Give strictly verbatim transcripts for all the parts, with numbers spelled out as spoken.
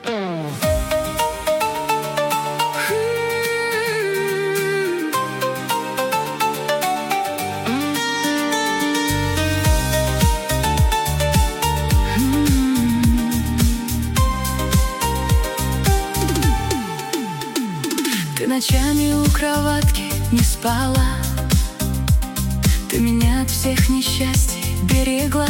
Ты ночами у кроватки не спала, ты меня от всех несчастий берегла.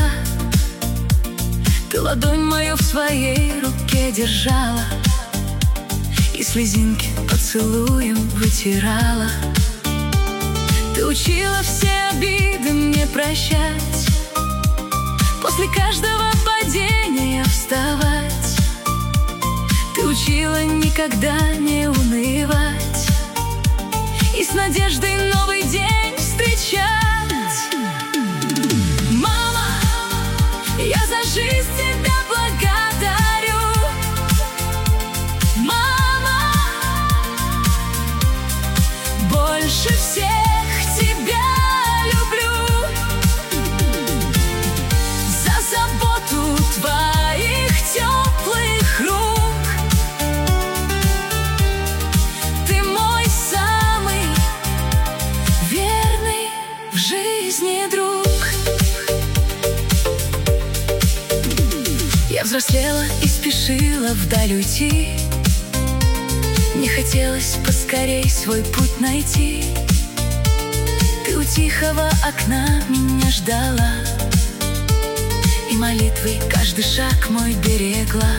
Ты ладонь мою в своей руке держала и слезинки поцелуем вытирала. Ты учила все обиды мне прощать, после каждого падения вставать. Ты учила никогда не унывать и с надеждой новый день встречать. Мама, я за жизнь тебя благодарю. Мама, больше всех тебя люблю. За заботу твоих теплых рук. Я взрослела и спешила вдаль уйти, мне хотелось поскорей свой путь найти. Ты у тихого окна меня ждала и молитвой каждый шаг мой берегла.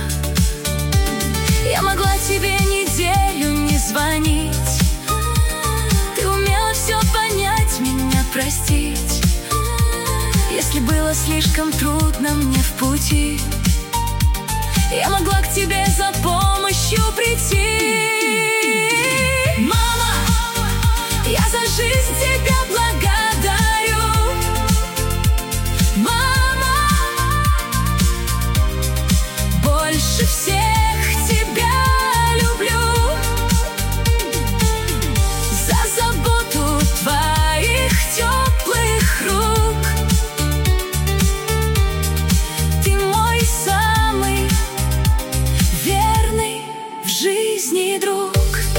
Я могла тебе неделю не звонить, ты умела все понять, меня простить, если было слишком трудно мне в пути. Я могла к тебе за помощью прийти. Мама, я за жизнь тебя благодарю. Мама, больше всех тебя люблю. За заботу твоих теплых рук. Ты мой самый жизни друг.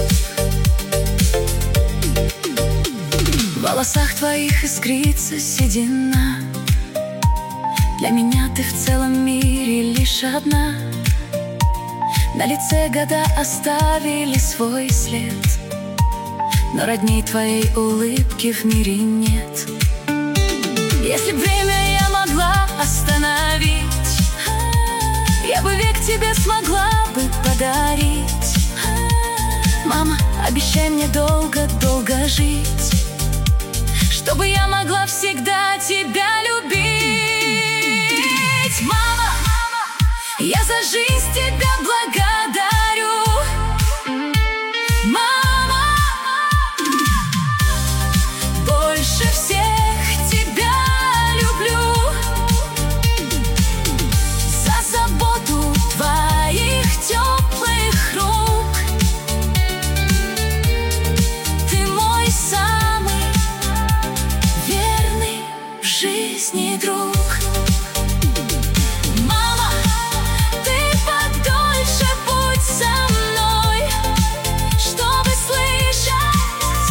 В волосах твоих искрится седина, для меня ты в целом мире лишь одна. На лице года оставили свой след, но родней твоей улыбки в мире нет. Если б время я могла остановить, я бы век тебе смогла бы подарить. Мама, обещай мне долго-долго жить, чтобы я могла всегда тебя любить. Мама, я за жизнь тебя благодарю. Мама, больше всех тебя люблю. За заботу твоих теплых рук. Ты мой самый верный в жизни друг. Мама, ты подольше будь со мной, чтобы слышать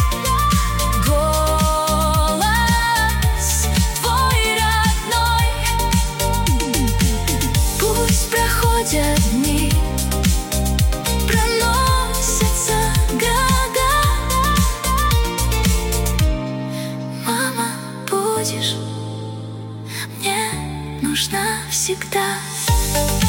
голос твой родной. Пусть проходят дни, проносятся года, мама, будешь мне нужна всегда.